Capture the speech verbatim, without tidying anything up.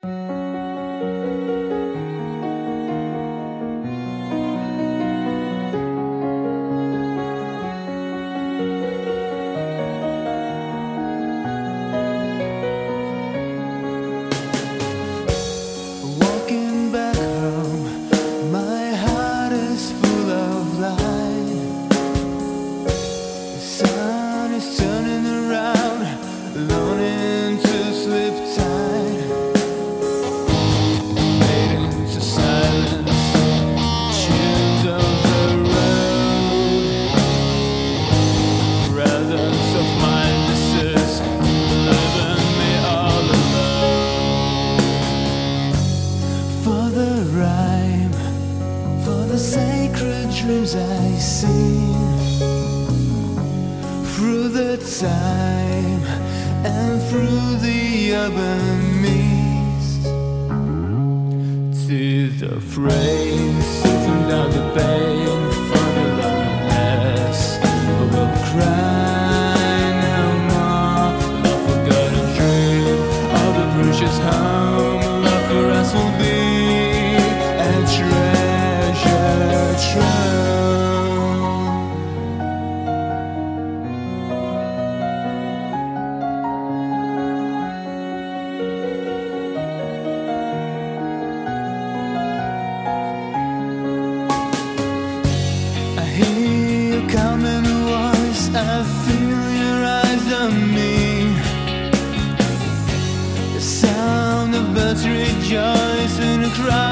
Walking back home, my heart is full of light. The sun is turning around, longing to sleep tight. Fading to silence, tunes of the road. Brothers of mindnesses, leaving me all alone. For the rhyme, for the sacred dreams I seen through the time and through the urban mist, to the frame, soothing down the pain for the loneliness. I will cry no more. A forgotten dream of the precious home. Love for us will be a treasure trove. I hear you coming once, I feel your eyes on me. The sound of birds rejoice in a crowd.